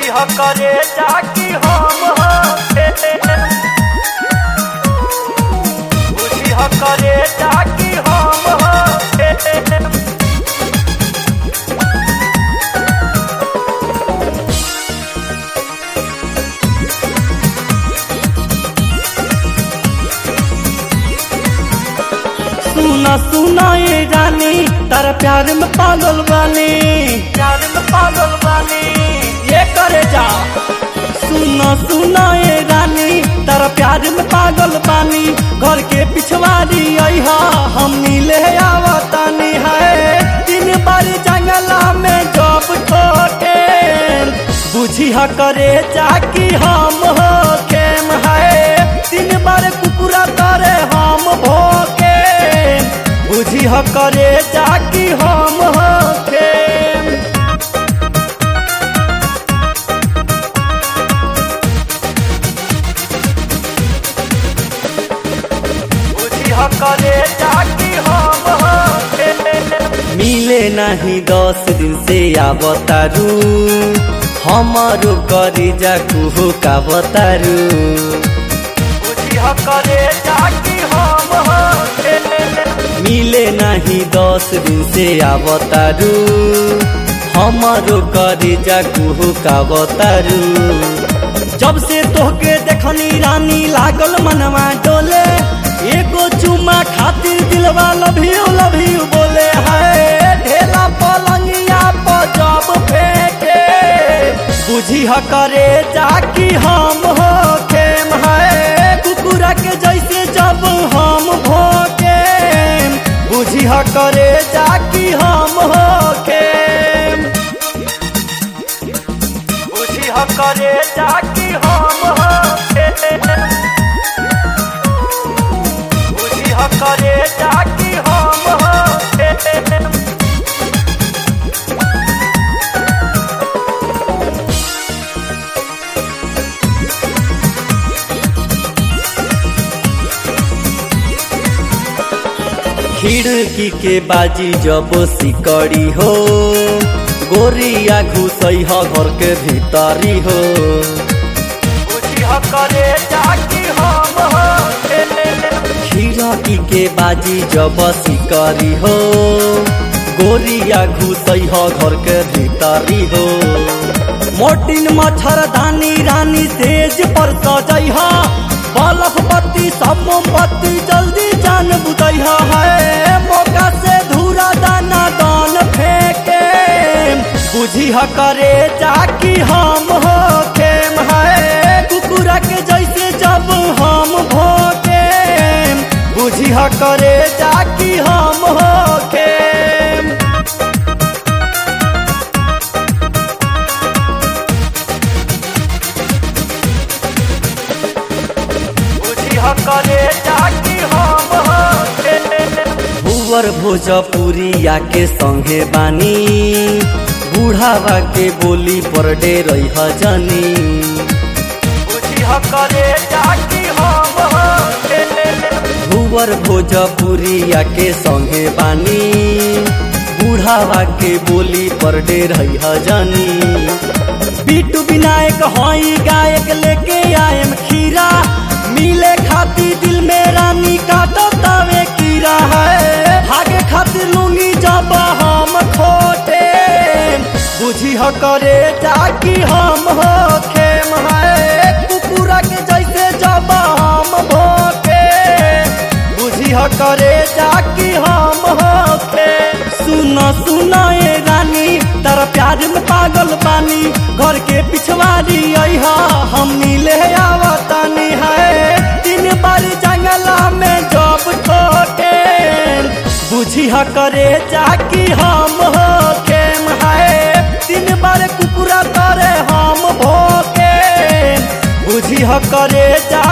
ह करे जाकी हम बुझी ह करे जाकी हम सुना सुना ये रानी तारा प्यार में पागल बानी, प्यार में पागल बानी ये करे जा। सुना सुना ये रानी तारा प्यार में पागल बानी, घर के पिछवाड़ी अइहा हम मिले आवतानी है। 3 बार जंगला में जब ठोके बुझी ह करे जाकी हम हो खेम है। 3 बार कुकुरा तरे हम भोके बुझी ह करे जाकी हम हो खेम। बुझी ह करे जाकी हम मिले नहीं 10 दिन से आवतारू, हमारो करी जा कुहू का बतारू। बुझी ह करे जाकी हम मिले नहीं 10 दिन से आवतारू, हमारो करी जा कुहू का बतारू। जब से तोहके देखनी रानी लागल मनवा डोले, एगो चुमा खातिर दिलवा लव यू बोले है। ढेला पलंगिया पर जब फेंके बुझी ह करे जाकी हम हो खेम है। कुकुरा के जैसे जब हम भोके बुझी ह करे जाकी हम हो खेम। बुझी ह करे जाकी हम बुझी ह करे जाकी हम खिड़की के बाजी जब सिकड़ी हो, गोरिया घुसई ह घर के भीतरी हो। बुझी ह करे जाकी हम खिड़की के बाजी जब सिकड़ी हो, गोरिया घुसई ह घर के भीतरी हो। मोटिन मच्छरदानी रानी तेज पर सजई ह, बल्ब बत्ती सब मोमबत्ती जल्दी जान बुझई है। मौका से धूरा दाना दान फेंके बुझी ह करे जाकी हम हो खेम है। कुकुरा के जैसे जब हम भोके बुझी ह करे जाकी हम हो खेम। बुझी ह करे जाकी हम भुवर भोजपुरिया के संगे बानी, बूढ़ावा के बोली पर डेरई हजनी। बुझी ह करे जाकी हम भुवर भोजपुरिया के संगे बानी, बूढ़ावा के बोली पर डेरई हजनी। बिट्टू विनायक हई गायक लेके आएम खीरा, मिले खातिर दिल में रानी काटो तावे कीरा है। भागे खातिर लूंगी जब हम खोटे बुझी ह करे जाकी हम हो खेम है। कुकुरा के जैसे जब हम भोके बुझी ह करे जाकी हम हो खेम। सुना सुना ये रानी तारा प्यार में पागल बानी, घर के पिछवाड़ी अइहा हम मिले आवतानी है। 3 बार जंगला में जब ठोके बुझी ह करे जाकी हम हो खेम है। 3 बार कुकुरा तरे हम भोके बुझी ह करे जा